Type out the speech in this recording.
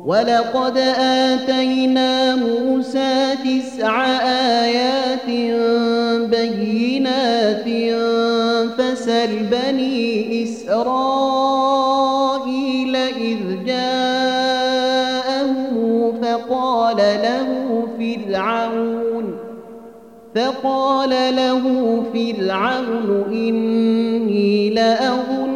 ولقد آتينا موسى 9 آيات بينات فاسأل بني إسرائيل إذ جاءهم فقال له فرعون إني لأظنك